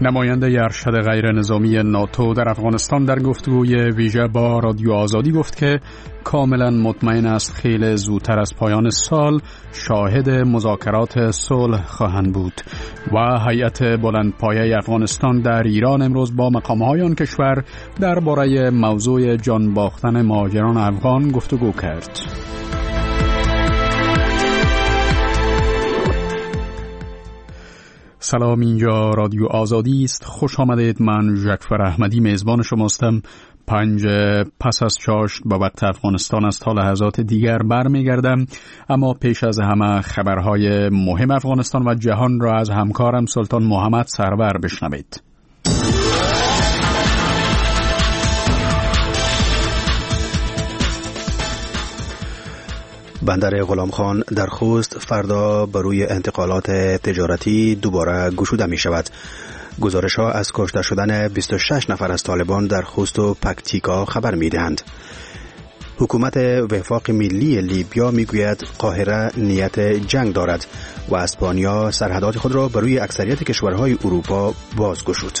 نماینده ارشد غیر نظامی ناتو در افغانستان در گفتگوی ویژه با رادیو آزادی گفت که کاملا مطمئن است خیلی زودتر از پایان سال شاهد مذاکرات صلح خواهند بود و هیئت بلندپایه افغانستان در ایران امروز با مقام‌های آن کشور درباره موضوع جان باختن مهاجران افغان گفتگو کرد. سلام، اینجا رادیو آزادی است. خوش آمدید. من جعفر احمدی میزبان شماستم. 5 پس از چاشت با وقت افغانستان است تا لحظات دیگر برمیگردم، اما پیش از همه خبرهای مهم افغانستان و جهان را از همکارم سلطان محمد سرور بشنوید. بندر غلامخان در خوست فردا بر روی انتقالات تجارتی دوباره گشوده می شود. گزارش ها از کشته شدن 26 نفر از طالبان در خوست و پکتیکا خبر می دهند. حکومت وفاق ملی لیبیا می گوید قاهره نیت جنگ دارد و اسپانیا سرحدات خود را بر روی اکثریت کشورهای اروپا باز گشود.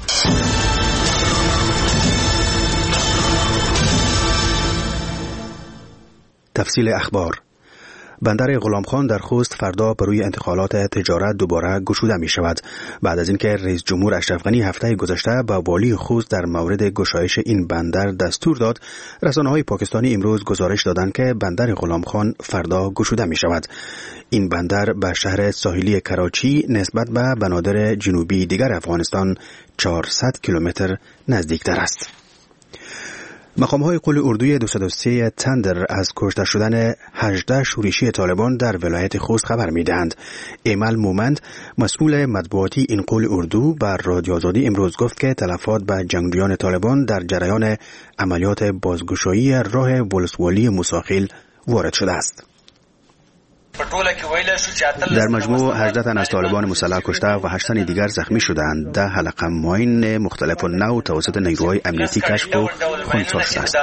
تفصیل اخبار. بندر غلامخان در خوست فردا بر روی انتقالات تجارت دوباره گشوده می شود بعد از اینکه رئیس جمهور اشرف غنی هفته گذشته به والی خوست در مورد گشایش این بندر دستور داد. رسانه‌های پاکستانی امروز گزارش دادند که بندر غلامخان فردا گشوده می شود. این بندر به شهر ساحلی کراچی نسبت به بنادر جنوبی دیگر افغانستان 400 کیلومتر نزدیکتر است. مقام‌های قل اردوی 203 تندر از کشته شدن 18 شورشی طالبان در ولایت خوست خبر می‌دهند. ایمل مومند مسئول مطبوعاتی این قل اردو بر رادیو آزادی امروز گفت که تلفات به جنگجویان طالبان در جریان عملیات بازگشایی راه ولسوالی موسی وارد شده است. در مجموع 18 تن از طالبان مسلح کشته و 8 تن دیگر زخمی شدند. 10 حلقه ماین مختلف النوع توسط نیروهای امنیتی کشف و خونسا شده است.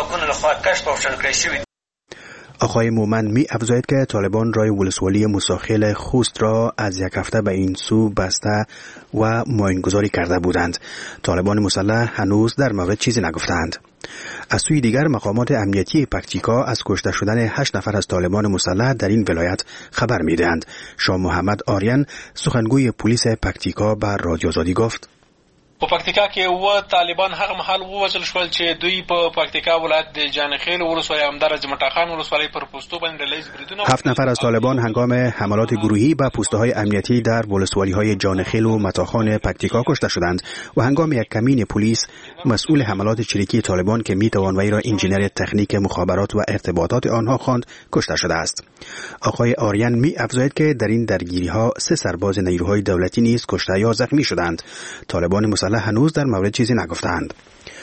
آقای مومن می افزاید که طالبان راه ولسوالی موسی خوست را از یک هفته به این سو بسته و ماینگذاری کرده بودند. طالبان مسلح هنوز در مورد چیزی نگفتند. از سوی دیگر مقامات امنیتی پکتیکا از کشته شدن 8 نفر از طالبان مسلح در این ولایت خبر می‌دهند. شاه محمد آریان سخنگوی پلیس پکتیکا بر رادیو آزادی گفت: په پکتیکا کې و طالبان هغه محل ووژل شول چې دوی په پکتیکا ولایت د جانخیل ولسوالۍ همدارس مټاخان ولسوالۍ پر پوستو باندې لیز بریدونه 7 نفر از طالبان هنگام حملات گروهی به پوسته‌های امنیتی در ولسوالی‌های جانخیل و متاخان پکتیکا کشته شدند و هنگام یک کمین پلیس مسئول حملات چریکی طالبان که میتوان وی را انجینر تکنیک مخابرات و ارتباطات آنها خواند کشته شده است. آقای آریان می افزاید که در این درگیری‌ها 3 سرباز نیروهای دولتی نیز کشته یا زخمی شدند. طالبان مسلح هنوز در مورد چیزی نگفتند.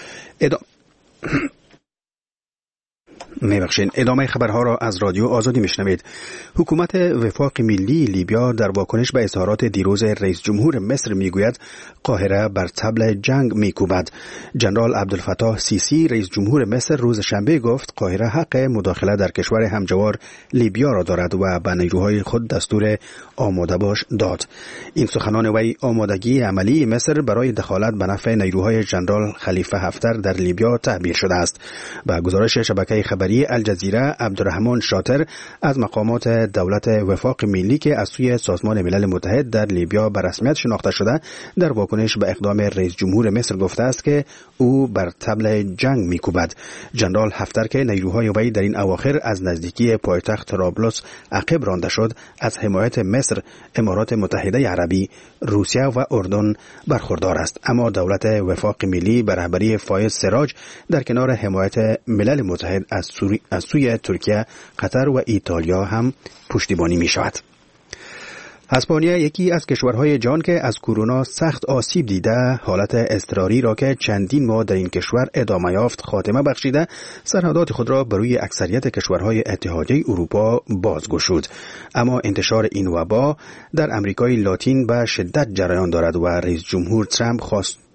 ادامه خبرها را از رادیو آزادی میشنوید. حکومت وفاق ملی لیبیا در واکنش به اظهارات دیروز رئیس جمهور مصر میگوید قاهره بر طبل جنگ میکوبد. جنرال عبدالفتاح سیسی رئیس جمهور مصر روز شنبه گفت قاهره حق مداخله در کشور همجوار لیبیا را دارد و به نیروهای خود دستور آماده باش داد. این سخنان وی آمادگی عملی مصر برای دخالت به نفع نیروهای جنرال خلیفه حفتر در لیبیا تعبیر شده است. با گزارش شبکه خبری الجزیره، عبدالرحمن شاطر از مقامات دولت وفاق ملی که از سوی سازمان ملل متحد در لیبیا به رسمیت شناخته شده در واکنش به اقدام رئیس جمهور مصر گفته است که او بر طبل جنگ میکوبد. جنرال حفتر که نیروهای وی در این اواخر از نزدیکی پایتخت طرابلس عقب رانده شد از حمایت مصر، امارات متحده عربی، روسیه و اردن برخوردار است، اما دولت وفاق ملی به رهبری فایز سراج در کنار حمایت ملل متحد از سوی ترکیه، قطر و ایتالیا هم پشتیبانی می شود. اسپانیا یکی از کشورهای جهان که از کرونا سخت آسیب دیده حالت اضطراری را که چندین ماه در این کشور ادامه یافت خاتمه بخشیده سرحدات خود را بر روی اکثریت کشورهای اتحادیه اروپا بازگشود. اما انتشار این وبا در امریکای لاتین به شدت جریان دارد و رئیس جمهور ترامپ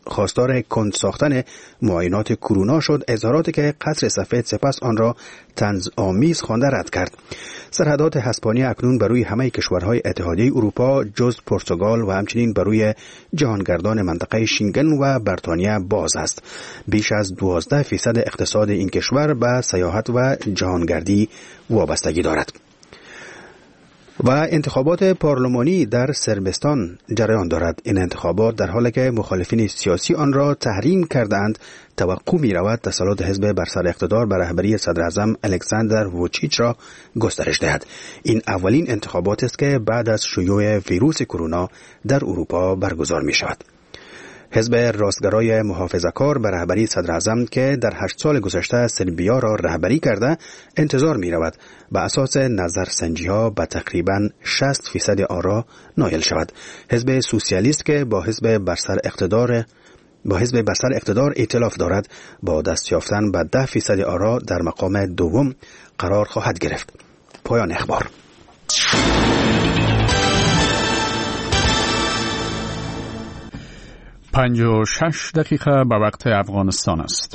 خواستار کند ساختن معاینات کرونا شد، اظهاراتی که قصر سفید سپس آن را طنزآمیز خوانده رد کرد. سرحدات هسپانیا اکنون برای همه کشورهای اتحادیه اروپا جز پرتغال و همچنین برای جهانگردان منطقه شنگن و بریتانیا باز است. بیش از 12% اقتصاد این کشور به سیاحت و جهانگردی وابستگی دارد. و انتخابات پارلمانی در صربستان جریان دارد. این انتخابات در حالی که مخالفین سیاسی آن را تحریم کردند، توقع می رود تسلط حزب بر سر اقتدار بر رهبری صدر اعظم الکساندر ووچیچ را گسترش دهد. این اولین انتخابات است که بعد از شیوع ویروس کرونا در اروپا برگزار می شود. حزب راستگرای محافظه‌کار به رهبری صدر اعظم که در 8 سال گذشته سربیا را رهبری کرده انتظار می رود به اساس نظرسنجی ها به تقریباً 60% آرا نایل شود. حزب سوسیالیست که با حزب بر سر اقتدار ائتلاف دارد با دست یافتن به 10% آرا در مقام دوم قرار خواهد گرفت. پایان اخبار. 56 دقیقه به وقت افغانستان است.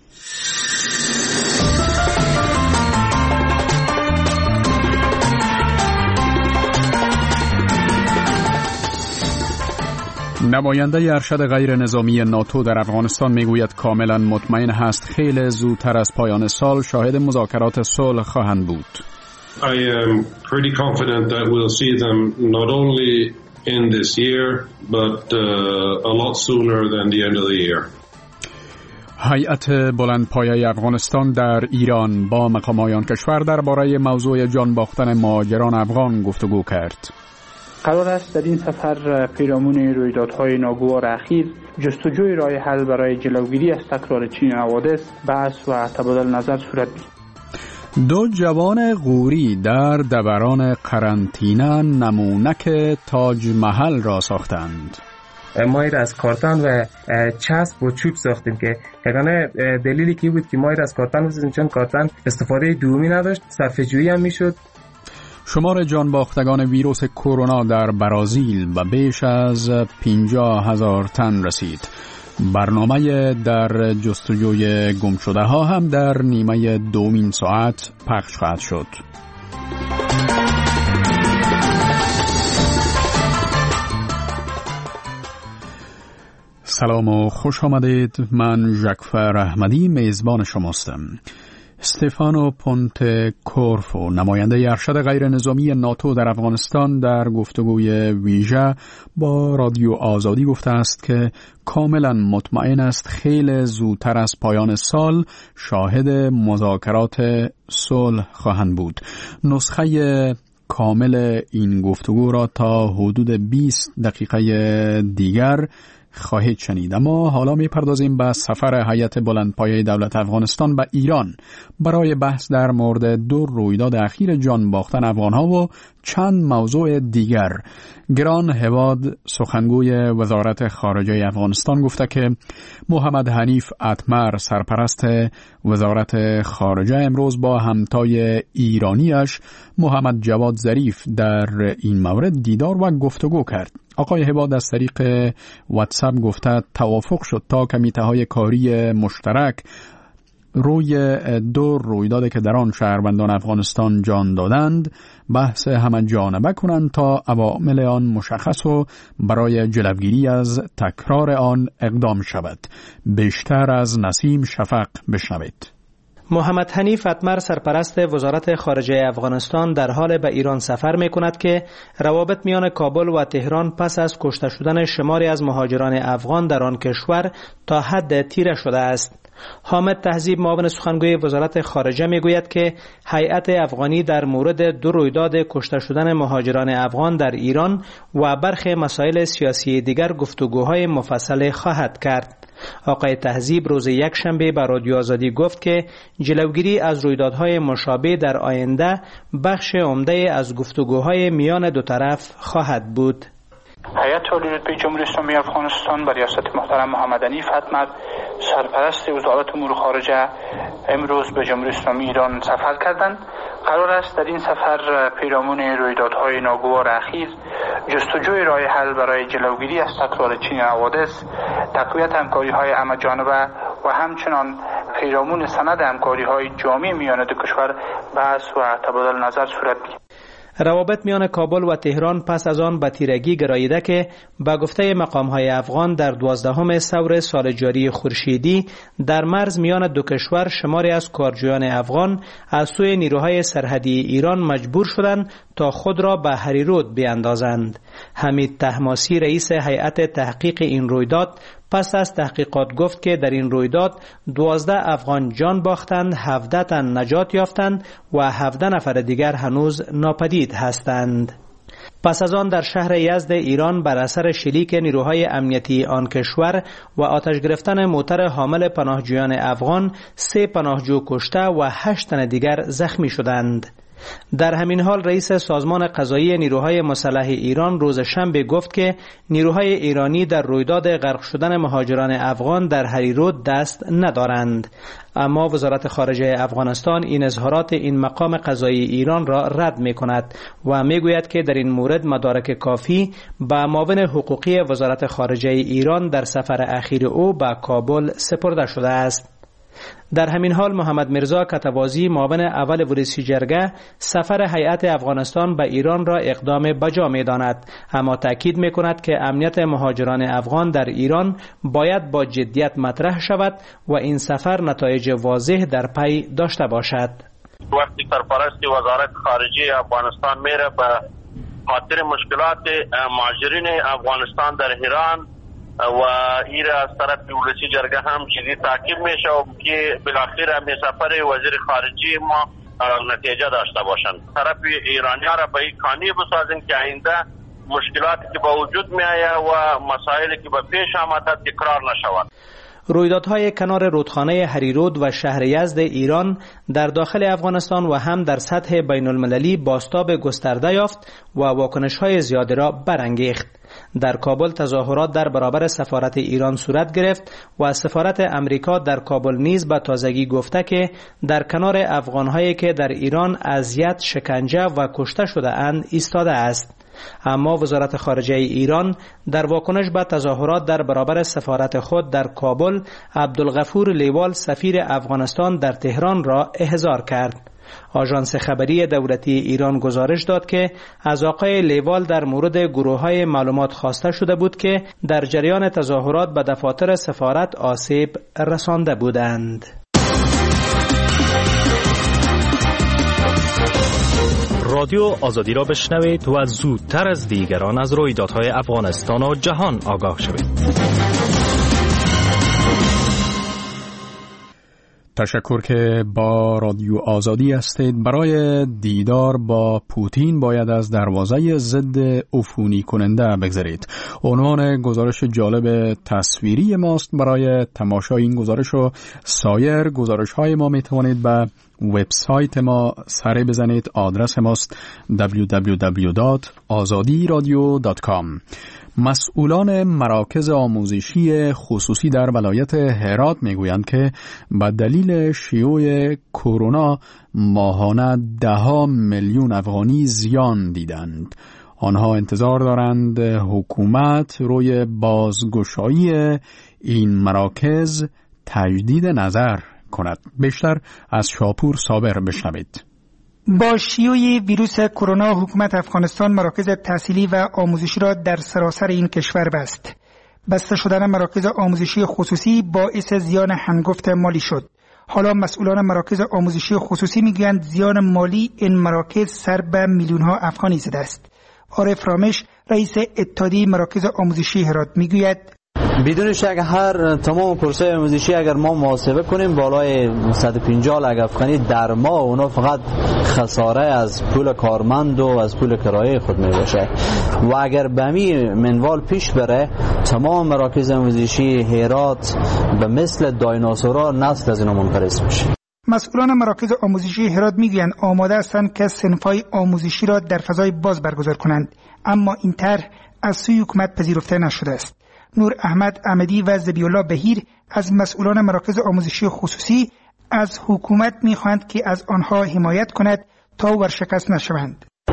نماینده ارشد غیر نظامی ناتو در افغانستان میگوید کاملا مطمئن است خیلی زودتر از پایان سال شاهد مذاکرات صلح خواهند بود. I am pretty confident that we'll see them not only in this year but a lot sooner than the end of the year. هیئت بلندپایه افغانستان در ایران با مقام‌های کشور درباره موضوع جان باختن مهاجران افغان گفتگو کرد. قرار است در این سفر پیرامون رویدادهای ناگوار اخیر جستجوی راه حل برای جلوگیری از تکرار چنین حوادث بحث و تبادل نظر صورت گیرد. 2 جوان غوری در دوران قرنطینه نمونک تاج محل را ساختند. ما را از کارتان و چسب و چوب ساختیم که یگانه دلیلی که بود که ما را از کارتان بسازیم چون کارتان استفاده دومی نداشت، صفحه‌جویی هم میشد. شمار جان باختگان ویروس کرونا در برزیل به بیش از 50,000 تن رسید. برنامه در جستجوی گم شده ها هم در نیمه دومین ساعت پخش خواهد شد. سلام و خوش آمدید. من ژکفر احمدی میزبان شماستم. استفانو پونت کورفو نماینده ارشد غیر نظامی ناتو در افغانستان در گفتگوی ویژه با رادیو آزادی گفته است که کاملا مطمئن است خیلی زودتر از پایان سال شاهد مذاکرات صلح خواهند بود. نسخه کامل این گفتگو را تا حدود 20 دقیقه دیگر خواهید شنید. اما حالا میپردازیم به سفر هیئت بلندپایه دولت افغانستان به ایران برای بحث در مورد 2 رویداد اخیر جان باختن افغانها و چند موضوع دیگر. گران هواد سخنگوی وزارت خارجه افغانستان گفته که محمد حنیف اتمر سرپرست وزارت خارجه امروز با همتای ایرانیش محمد جواد ظریف در این مورد دیدار و گفتگو کرد. آقای هواد از طریق واتساپ گفته توافق شد تا کمیته‌های کاری مشترک روی 2 رویداد که در آن شهروندان افغانستان جان دادند بحث همه جانبه کنند تا عوامل آن مشخص و برای جلوگیری از تکرار آن اقدام شود. بیشتر از نسیم شفق بشنوید. محمد حنیف اتمر سرپرست وزارت خارجه افغانستان در حال به ایران سفر می کند که روابط میان کابل و تهران پس از کشته شدن شماری از مهاجران افغان در آن کشور تا حد تیره شده است. حامد تهذیب معاون سخنگوی وزارت خارجه می گوید که هیئت افغانی در مورد 2 رویداد کشته شدن مهاجران افغان در ایران و برخی مسائل سیاسی دیگر گفتگوهای مفصل خواهد کرد. آقای تهذیب روز یکشنبه به رادیو آزادی گفت که جلوگیری از رویدادهای مشابه در آینده بخش عمده از گفتگوهای میان 2 طرف خواهد بود. هیئت عالی رتبه جمهوری اسلامی افغانستان به ریاست محترم محمد حنیف اتمر سرپرست وزارت امور خارجه امروز به جمهوری اسلامی ایران سفر کردند. قرار است در این سفر پیرامون رویدادهای ناگوار اخیر جستجوی راه حل برای جلوگیری از تکرار چنین حوادث، تقویت همکاری‌های همه‌جانبه و همچنان پیرامون سند همکاری‌های جامع میان دو کشور بحث و تبادل نظر صورت می‌گیرد. روابط میان کابل و تهران پس از آن به تیرگی گراییده که به گفته مقام‌های افغان در 12 ثور سال جاری خورشیدی در مرز میان دو کشور شماری از کارجویان افغان از سوی نیروهای سرحدی ایران مجبور شدند تا خود را به هریرود بیاندازند. حمید طهماسی رئیس هیئت تحقیق این رویداد پس از تحقیقات گفت که در این رویداد 12 افغان جان باختند، 17 تن نجات یافتند و 17 نفر دیگر هنوز ناپدید هستند. پس از آن در شهر یزد ایران بر اثر شلیک نیروهای امنیتی آن کشور و آتش گرفتن موتر حامل پناهجویان افغان 3 پناهجو کشته و 8 تن دیگر زخمی شدند. در همین حال رئیس سازمان قضایی نیروهای مسلح ایران روز شنبه گفت که نیروهای ایرانی در رویداد غرق شدن مهاجران افغان در هریرود دست ندارند، اما وزارت خارجه افغانستان این اظهارات این مقام قضایی ایران را رد می کند و می گوید که در این مورد مدارک کافی به معاون حقوقی وزارت خارجه ایران در سفر اخیر او به کابل سپرده شده است. در همین حال محمد مرزا کتوازی معاون اول ورئیس جرگه سفر هیئت افغانستان به ایران را اقدام بجا می داند، اما تاکید می کند که امنیت مهاجران افغان در ایران باید با جدیت مطرح شود و این سفر نتایج واضح در پی داشته باشد. وقتی سرپرست وزارت خارجه افغانستان میره به خاطر مشکلات مهاجرین افغانستان در ایران و این از طرف ولسی جرگه هم چیزی تعقیب میشه و که بالاخره همین سفر وزیر خارجه ما نتیجه داشته باشند. طرف ایرانی ها را به این قانع بسازیم که آینده مشکلاتی که با وجود می آید و مسائلی که به پیش آمده تکرار نشود. رویدادهای کنار رودخانه هریرود و شهر یزد ایران در داخل افغانستان و هم در سطح بین المللی بازتاب گسترده یافت و واکنش‌های زیادی را برانگیخت. در کابل تظاهرات در برابر سفارت ایران صورت گرفت و سفارت امریکا در کابل نیز به تازگی گفته که در کنار افغان‌هایی که در ایران اذیت، شکنجه و کشته شده اند ایستاده است. اما وزارت خارجه ایران در واکنش به تظاهرات در برابر سفارت خود در کابل، عبدالغفور لیوال سفیر افغانستان در تهران را احضار کرد. آژانس خبری دولتی ایران گزارش داد که از آقای لیوال در مورد گروه‌های معلومات خواسته شده بود که در جریان تظاهرات به دفاتر سفارت آسیب رسانده بودند. رادیو آزادی را بشنوید و زودتر از دیگران از رویدادهای افغانستان و جهان آگاه شوید. تشکر که با رادیو آزادی هستید. برای دیدار با پوتین باید از دروازه ضد عفونی کننده بگذرید. عنوان گزارش جالب تصویری ماست. برای تماشای این گزارش و سایر گزارش های ما می توانید به وبسایت ما سر بزنید. آدرس ماست www.azadiradio.com. مسئولان مراکز آموزشی خصوصی در ولایت هرات میگویند که به دلیل شیوع کرونا ماهانه 10 میلیون افغانی زیان دیدند. آنها انتظار دارند حکومت روی بازگشایی این مراکز تجدید نظر کند. بیشتر از شاپور صابر بشنوید. با شیوع ویروس کرونا حکومت افغانستان مراکز تحصیلی و آموزشی را در سراسر این کشور بست. بسته شدن مراکز آموزشی خصوصی باعث زیان هنگفت مالی شد. حالا مسئولان مراکز آموزشی خصوصی میگویند زیان مالی این مراکز سر به میلیون‌ها افغانی زده است. عارف رامش رئیس اتحادیه مراکز آموزشی هرات میگوید بدون شک تمام کورس‌های آموزشی اگر ما محاسبه کنیم بالای 150 لک افغانی در ماه، اونا فقط خساره از پول کارمند و از پول کرایه خود می باشه و اگر به می منوال پیش بره تمام مراکز آموزشی هرات به مثل دایناسورا نسل از اینا منقرض میشه. مسئولان مراکز آموزشی هرات میگویند آماده هستند که صنف‌های آموزشی را در فضای باز برگزار کنند، اما این طرح از سوی حکومت پذیرفته نشده است. نور احمد احمدی و ذبیح‌الله بهیر از مسئولان مراکز آموزشی خصوصی از حکومت می‌خواهند که از آنها حمایت کند تا ورشکست نشوند.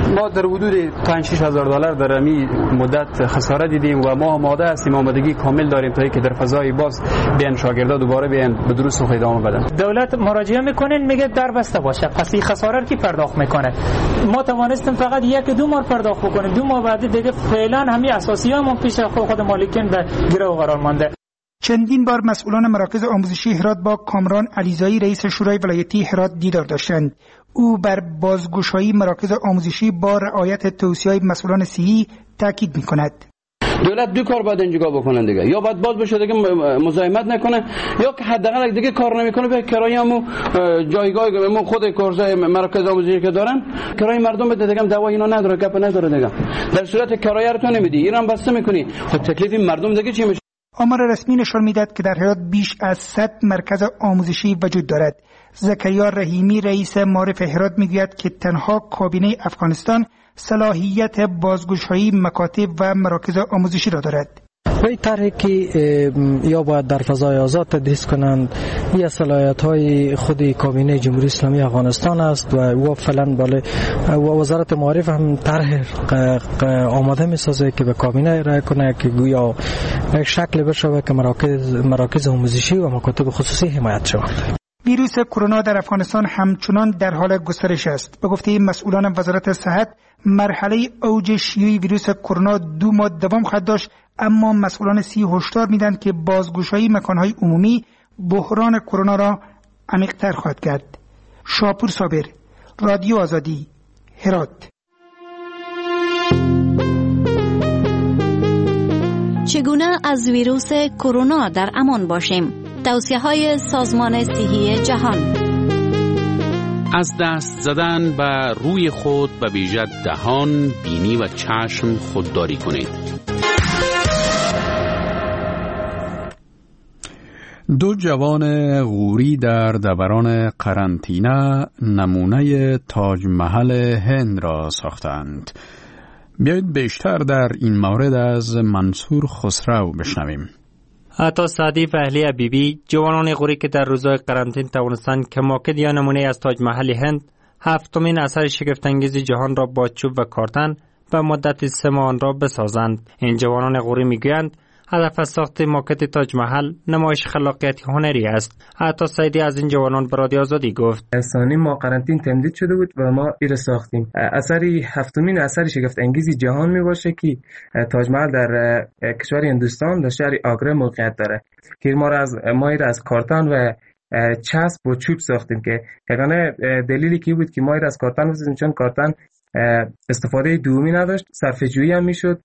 ما در حدود $5,000-6,000 در این مدت خسارت دیدیم و ما آماده هستیم، آمادگی کامل داریم تا که در فضای باز بیان شاگردا دوباره بیان به دروس و ادامه بدن. دولت مراجعه میکنین میگه در بسته باشه، پس این خسارت کی پرداخت میکنه؟ ما توانستیم فقط 1-2 ماه پرداخت بکنیم، 2 ماه بعد دیگه فعلا همین اساسیامون پیش خود مالکین به گرو قرار مانده. چندین بار مسئولان مراکز آموزشی هرات با کامران علیزایی رئیس شورای ولایتی هرات دیدار داشتند. او بر بازگشایی مراکز آموزشی با رعایت توصیه‌های مسئولان صحی تاکید می‌کند. دولت 2 کار باید اینجا بکنن دیگه، یا باید باز بشه دیگه مزاحمت نکنه، یا که حداقل دیگه کار نمیکنه به کرایه‌مو جایگاه ما خود کارزای مراکز آموزشی که دارن کرایه مردم بده دیگه، دعوا اینا نداره، گپ نداره دیگه. در صورت کرایه رو تو نمیدی ایران بسته میکنی، خب تکلیف مردم دیگه چی میشه؟ آمار رسمی نشان می‌دهد که در هرات بیش از 100 مرکز آموزشی وجود دارد. زکریا رحیمی رئیس معارف هرات میگوید که تنها کابینه افغانستان صلاحیت بازگشایی مکاتب و مراکز آموزشی را دارد. این طرحی که یا باید در فضای آزاد تدریس کنند یا صلاحیت‌های خود کابینه جمهوری اسلامی افغانستان است و فعلا وزارت معارف هم طرح آماده می‌سازه که به کابینه ارائه کنه که گویا یک شکل بشه که مراکز آموزشی و مکاتب خصوصی حمایت شود. ویروس کرونا در افغانستان همچنان در حال گسترش است. به گفته مسئولان وزارت صحت، مرحله اوج شیوع ویروس کرونا 2 ماه دوام خواهد داشت، اما مسئولان صحی هشدار میدن که بازگشایی مکانهای عمومی بحران کرونا را عمیق‌تر خواهد کرد. شاپور صابر، رادیو آزادی، هرات. چگونه از ویروس کرونا در امان باشیم؟ توصیه‌های سازمان صحی جهان. از دست زدن به روی خود به ویژه دهان، بینی و چشم خودداری کنید. 2 جوان غوری در دوران قرنطینه نمونه تاج محل هند را ساختند. بیایید بیشتر در این مورد از منصور خسرو بشنویم. عطا سعدی و اهلیه بیبی، جوانان غوری که در روزهای قرنطینه توانستند که ماکد یا نمونه از تاج محل هند 7مین اثر شگفت‌انگیز جهان را با چوب و کارتن به مدت 3 ماه را بسازند. این جوانان غوری میگویند هدف از ساخت ماکت تاج محل نمایش خلاقیت هنری است. عطا سعدی از این جوانان به رادیو آزادی گفت: سانی ما قرنطینه تمدید شده بود و ما این ساختیم. اثری 7مین اثر شگفت انگیز جهان می باشه که تاج محل در کشور هندوستان در شهر آگره موقعیت داره که ما از کارتن و چسب و چوب ساختیم که یگانه دلیلی کی بود که ما از کارتن بسازیم چون کارتن استفاده دومی نداشت، صرفه جویی هم میشد،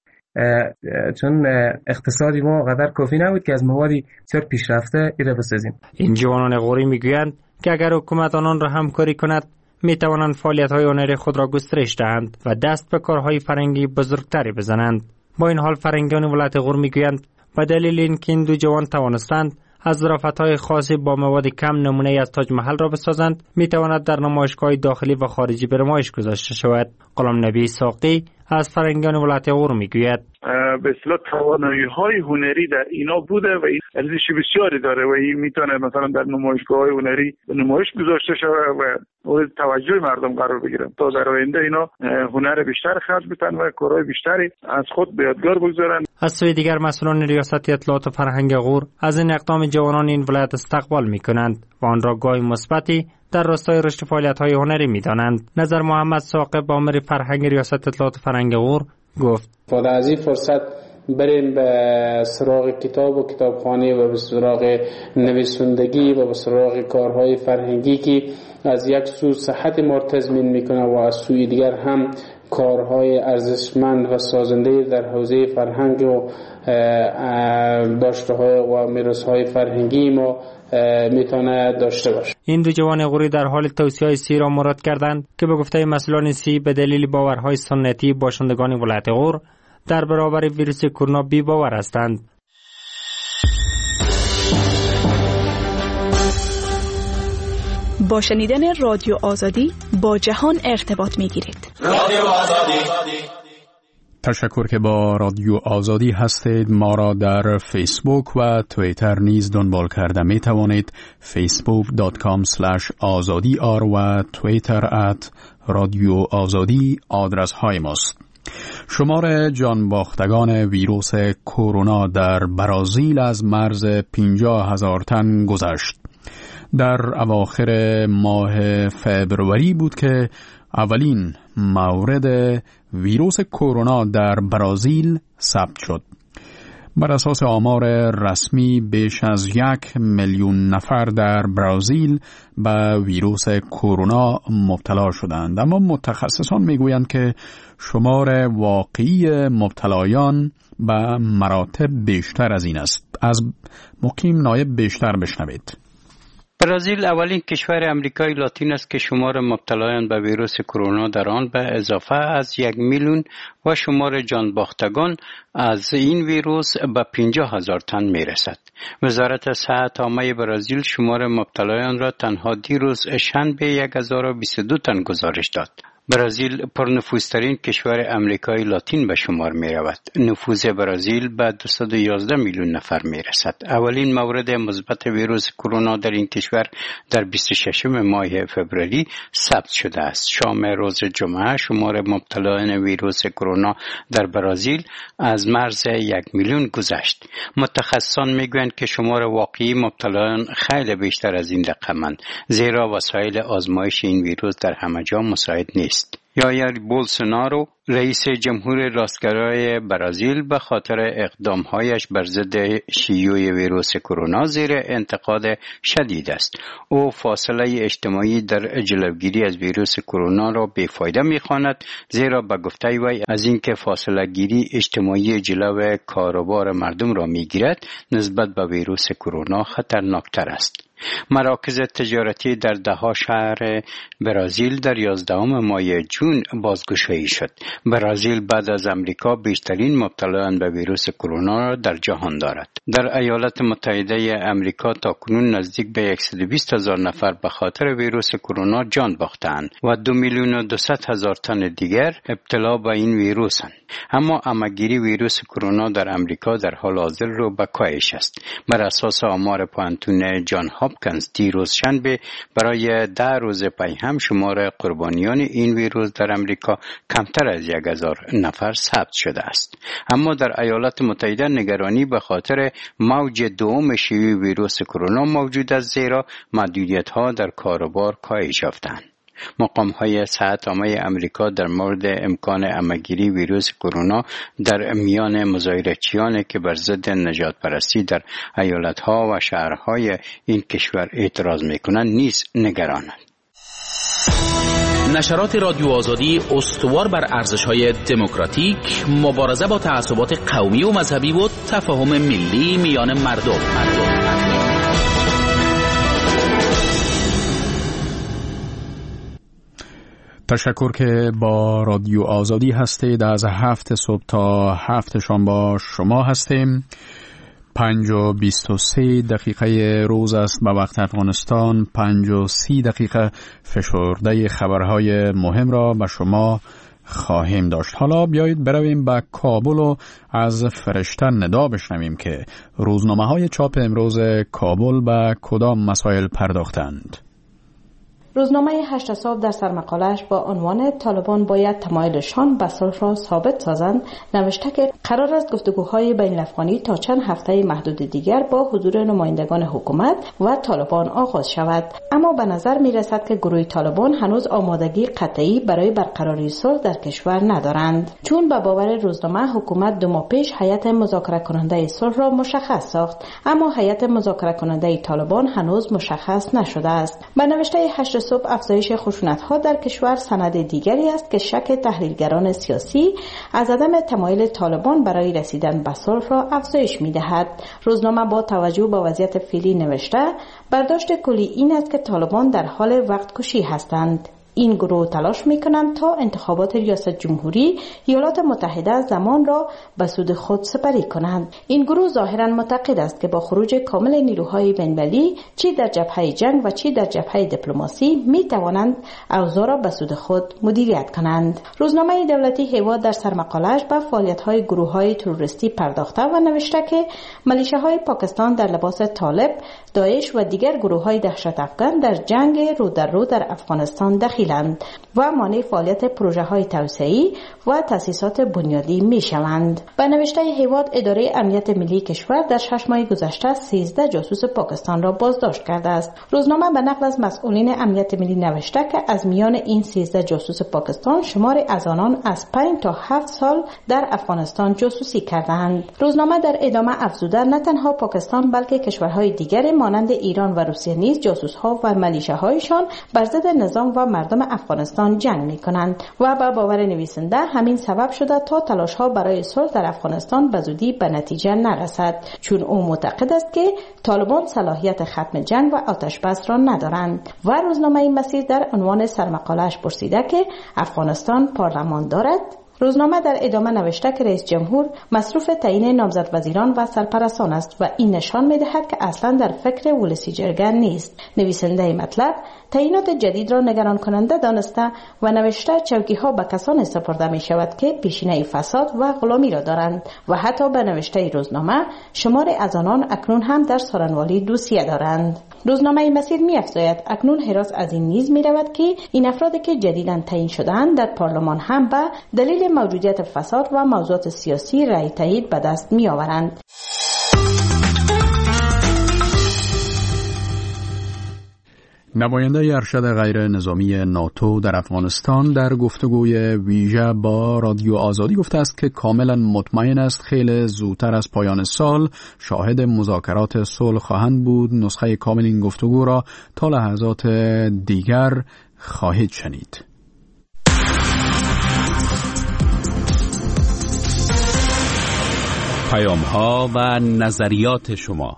چون اقتصادی ما قدر کافی نبود که از موادی بسیار پیشرفته ایره بسازیم. این جوانان غوری میگویند که اگر حکومت آنان را همکاری کند میتوانند فعالیت‌های هنری خود را گسترش دهند و دست به کارهای فرهنگی بزرگتری بزنند. با این حال فرهنگیان ولایت غور میگویند به دلیل اینکه این 2 جوان توانستند از ظرافت‌های خاصی با مواد کم نمونه از تاج محل را بسازند، میتواند در نمایشگاه داخلی و خارجی به نمایش گذاشته شود. غلام نبی ساقی از فرهنگیان ولایت غور میگوید: به اصطلاح توانایی‌های هنری در اینا بوده و این ارزش بسیاری داره و این میتونه مثلا در نمایشگاه‌های هنری نمایش گذاشته شود و مورد توجه مردم قرار بگیرن تا در آینده اینا هنر بیشتر خرج بتن و کارهای بیشتری از خود به یادگار بگذارن. از سوی دیگر مسئولان ریاست اطلاعات و فرهنگ غور از این اقدام جوانان این ولایت استقبال میکنند و آن را گام مثبتی در راستای رشد فعالیت‌های هنری می‌دانند. نظر محمد ثاقب آمر فرهنگ ریاست اطلاعات و فرهنگ غور گفت: از این فرصت بریم به سراغ کتاب و کتابخانه و به سراغ نویسندگی و به سراغ کارهای فرهنگی که از یک سو صحت ما تضمین میکنه و از سوی دیگر هم کارهای ارزشمند و سازنده در حوزه فرهنگ و داشته‌های و میراث‌های فرهنگی ما میتونه داشته باشه. این 2 جوان غوری در حال توصیه‌های سی را مراد کردند که به گفته مسئولان سی به دلیل باورهای سنتی باشندگان ولایت غور در برابر ویروس کرونا بی باور هستند. با شنیدن رادیو آزادی با جهان ارتباط میگیرید. رادیو آزادی. تشکر که با رادیو آزادی هستید. ما را در فیسبوک و توییتر نیز دنبال کرده می توانید. facebook.com/azadi.r و توییتر @رادیو آزادی آدرس های ماست. شمار جانباختگان ویروس کرونا در برزیل از مرز 50,000 تن گذشت. در اواخر ماه فبروری بود که اولین مورد ویروس کرونا در برزیل ثبت شد. بر اساس آمار رسمی بیش از 1,000,000 نفر در برزیل به ویروس کرونا مبتلا شدند، اما متخصصان میگویند که شمار واقعی مبتلایان به مراتب بیشتر از این است. از مقیم نایب بیشتر بشنوید. برزیل اولین کشور امریکای لاتین است که شمار مبتلایان به ویروس کرونا در آن به اضافه از 1,000,000 و شمار جانباختگان از این ویروس به 50,000 تن میرسد. وزارت صحت عامه برزیل شمار مبتلایان را تنها دیروز شنبه 1,022 تن گزارش داد. برزیل پرنفوذترین کشور امریکای لاتین به شمار می رود. نفوذ برزیل به 211 میلیون نفر می رسد. اولین مورد مثبت ویروس کرونا در این کشور در 26 ماه فوریه ثبت شده است. شام روز جمعه شمار مبتلایان ویروس کرونا در برزیل از مرز 1,000,000 گذشت. متخصصان می گویند که شمار واقعی مبتلایان خیلی بیشتر از این رقمند، زیرا وسایل آزمایش این ویروس در همه جا مساعد نیست. یایر بولسونارو رئیس جمهور راستگرای برزیل به خاطر اقدامهایش بر ضد شیوع ویروس کرونا زیر انتقاد شدید است. او فاصله اجتماعی در جلوگیری از ویروس کرونا را بیفایده می‌خواند، زیرا به گفته وی از اینکه فاصله گیری اجتماعی جلو کاروبار مردم را می‌گیرد نسبت به ویروس کرونا خطرناکتر است. مراکز تجارتی در 10 شهر برزیل در 11 ماه جون بازگشایی شد. برزیل بعد از امریکا بیشترین مبتلایان به ویروس کرونا را در جهان دارد. در ایالات متحده امریکا تاکنون نزدیک به 120,000 نفر به خاطر ویروس کرونا جان باختند و 2,200,000 تن دیگر ابتلا به این ویروسند. اما همه‌گیری ویروس کرونا در امریکا در حال حاضر رو به کاهش است. بر اساس آمار پانتون جان هاپکینز دیروز شنبه برای 10 روز پی هم شمار قربانیان این ویروس در امریکا کمتر از 1,000 نفر ثبت شده است. اما در ایالات متحده نگرانی به خاطر موج دوم شیوع ویروس کرونا موجود است، زیرا محدودیت‌ها در کاروبار کاهش یافتند. مقام‌های صحت عامه امریکا در مورد امکان همه‌گیری ویروس کرونا در میان مظاهره‌چیانی که بر ضد نژاد پرستی در ایالت‌ها و شهرهای این کشور اعتراض می‌کنند نیز نگرانند. نشرات رادیو آزادی استوار بر ارزش‌های دموکراتیک، مبارزه با تعصبات قومی و مذهبی و تفاهم ملی میان مردم. تشکر که با رادیو آزادی هستید. از 7 صبح تا 7 شام با شما هستیم. 5:23 دقیقه روز است به وقت افغانستان. 5:30 فشرده خبرهای مهم را به شما خواهیم داشت. حالا بیایید برویم به کابل و از فرشته ندا بشنویم که روزنامه‌های چاپ امروز کابل به کدام مسائل پرداختند. روزنامه 8 صبح در سرمقاله‌اش با عنوان طالبان باید تمایلشان به صلح را ثابت سازند نوشته که قرار است گفتگوهای بین الافغانی تا چند هفته محدود دیگر با حضور نمایندگان حکومت و طالبان آغاز شود، اما به نظر می رسد که گروه طالبان هنوز آمادگی قطعی برای برقراری صلح در کشور ندارند، چون به باور روزنامه حکومت 2 ماه پیش هیئت مذاکره کننده صلح را مشخص ساخت، اما هیئت مذاکره کننده طالبان هنوز مشخص نشده است. به نوشته 8 صبح افزایش خشونت‌ها در کشور سند دیگری است که شک تحلیلگران سیاسی از عدم تمایل طالبان برای رسیدن به صلح را افزایش می‌دهد. روزنامه با توجه به وضعیت فعلی نوشته برداشت کلی این است که طالبان در حال وقت کشی هستند. این گروه تلاش میکنند تا انتخابات ریاست جمهوری ایالات متحده زمان را به سود خود سپری کنند. این گروه ظاهرا معتقد است که با خروج کامل نیروهای بین‌المللی چی در جبهه جنگ و چی در جبهه دیپلماسی می توانند اوضاع را به سود خود مدیریت کنند. روزنامه دولتی هیواد در سرمقاله‌اش به فعالیت‌های گروه‌های تروریستی پرداخته و نوشته که ملیشه‌های پاکستان در لباس طالب، داعش و دیگر گروه‌های دهشت افکن در جنگ رو در رو در افغانستان دخیلند و مانع فعالیت پروژه‌های توسعه‌ای و تأسیسات بنیادی می‌شوند. به نوشته هیواد، اداره امنیت ملی کشور در 6 ماه گذشته 13 جاسوس پاکستان را بازداشت کرده است. روزنامه به نقل از مسئولین امنیت ملی نوشته که از میان این 13 جاسوس پاکستان شمار از آنان از 5 تا 7 سال در افغانستان جاسوسی کردند. روزنامه در ادامه افزوده نه تنها پاکستان بلکه کشورهای دیگر مانند ایران و روسیه نیز جاسوس‌ها و ملیشه‌هایشان بر ضد نظام و مردم افغانستان جنگ می‌کنند و به باور نویسنده همین سبب شده تا تلاش‌ها برای صلح در افغانستان به زودی به نتیجه نرسد، چون او معتقد است که طالبان صلاحیت ختم جنگ و آتش بس را ندارند. و روزنامه مسیر در عنوان سرمقاله‌اش پرسیده که افغانستان پارلمان دارد. روزنامه در ادامه نوشته که رئیس جمهور مصروف تعیین نامزد وزیران و سرپرستان است و این نشان می‌دهد که اصلا در فکر ولسی جرگه نیست. نویسنده مطلب تعیینات جدید را نگران کننده دانسته و نوشته چوکی‌ها به کسانی سپرده می‌شود که پیشینه فساد و غلامی را دارند و حتی به نوشته روزنامه شمار از آنان اکنون هم در سارنوالی دوسیه دارند. روزنامه مسیر می‌افزاید اکنون حراس از این نیز می‌رود که این افرادی که جدیداً تعیین شده‌اند در پارلمان هم به دلیل موجودیت فساد و موضوعات سیاسی رأی تایید به دست می‌آورند. نماینده ارشد غیر نظامی ناتو در افغانستان در گفتگوی ویژه با رادیو آزادی گفته است که کاملا مطمئن است خیلی زودتر از پایان سال شاهد مذاکرات صلح خواهند بود. نسخه کامل این گفتگو را تا لحظات دیگر خواهید شنید. پیام‌ها و نظریات شما.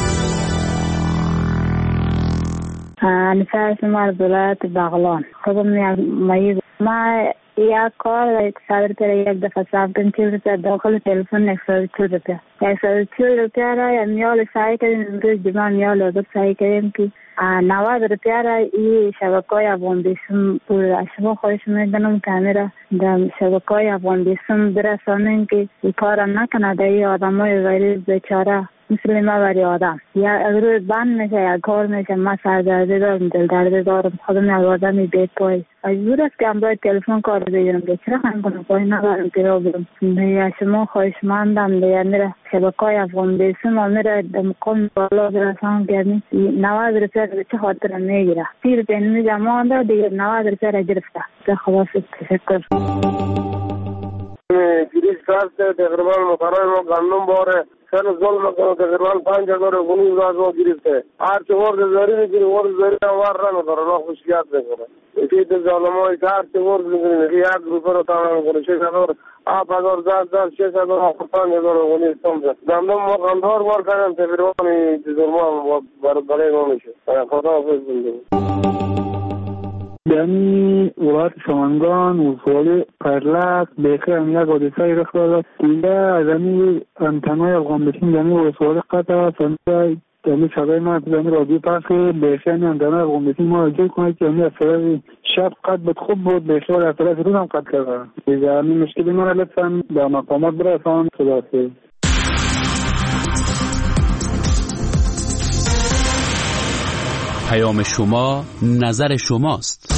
نفر شما از ولایت بغلان. خودم ما یک کار صدر پر یک دفعه صاف کن 40 روپیه داخل تلفن 140 روپیه 140 روپیه را میال سعی کردیم امروز جمعه میال ازت سعی کردیم که 90 روپیه را این شبکه‌های افغان بیسم پول شما خواهش میکنم کامیرا در شبکه‌های افغان بیسم برسانیم که این کار نکنه در این آدمای غیر بیچاره مثل ما بری آدم یا اگر بند میشه یا کار میشه ما سردرده دارم دل درده دارم خودم یک آدمی بیت پای مجبور است که باید تلفن کار بگیرم که چرا خواهیم کنم پای ندارم که را برم یا شما خواهش مندم دیگر میره شبکای افغان بیسم و میره در مقام بالا برسان کردیم 90 روپیه به چه خاطر میگیره 30 روپیه نمیگه ما آنده دیگر 90 روپیه را گرفته خلاص تشکر گریز کارت تقریبا مقرر ما قانون باره سر ظلم کنه تقریبا 5000 غنی از ما گرفته هر چه ورد زاری میگیری ورد زاری وار را میکنه را خوشیات میکنه این ظالمای هر چه ورد میگیری یک روپیه رو تمام کنه 6000 8000 10,000 6000 5000 غنی استمزه دندم ما قندار بار کردم تقریبا این ظلم برای ما میشه خدا حافظ بندیم یعنی ولایت شمنگان ولسوالی قرلک بیخی هم یک حادثه رخ داده دیگه از همین انتنای افغان بیسیم یعنی ولسوالی قطع است یعنی صدای ما یعنی رادیو پخش بیخی همین انتنای افغان بیسیم ما اجل کنید که یعنی از طرف شب قطع بود خوب بود بیخی ولی از طرف روز هم قطع کرده دیگه همین مشکلی ما لطفا به مقامات برسان خدا حافظ. پیام شما نظر شماست.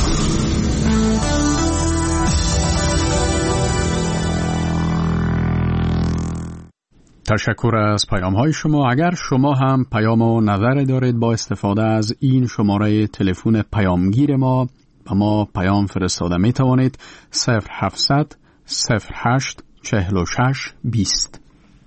تشکر از پیام‌های شما. اگر شما هم پیام و نظر دارید با استفاده از این شماره تلفن پیامگیر ما و ما پیام فرستاده می توانید 0700 08 46 20.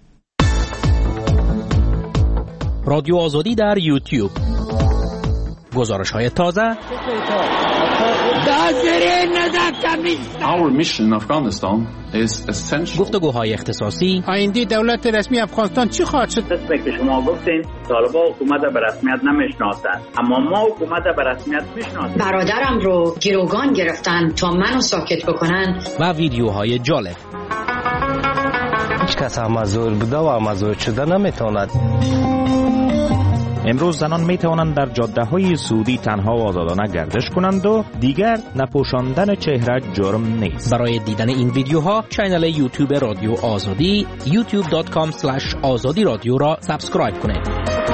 رادیو آزادی در یوتیوب. گزارش‌های تازه، Our mission in Afghanistan is essential. گفتگوهای اختصاصی. آینده دولت رسمی افغانستان چی خواهد شد؟ که شما گفتین طالبان حکومت به رسمیت نمیشناسند، اما ما حکومت به رسمیت میشناسیم. برادرم رو گروگان گرفتن تا منو ساکت بکنن. و ویدیوهای جالب. هیچ کس مزور بوده و مزور شده نمیتواند. امروز زنان می توانند در جاده های سعودی تنها و آزادانه گردش کنند و دیگر نپوشاندن چهره جرم نیست. برای دیدن این ویدیوها کانال یوتیوب رادیو آزادی youtube.com/azadi رادیو را سابسکرایب کنید.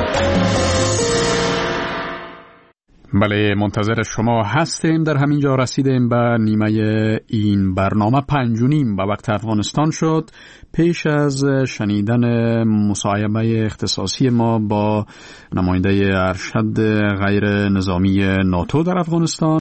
بله، منتظر شما هستیم. در همین جا رسیدیم به نیمه این برنامه. 5:30 به وقت افغانستان شد. پیش از شنیدن مصاحبه اختصاصی ما با نماینده ارشد غیر نظامی ناتو در افغانستان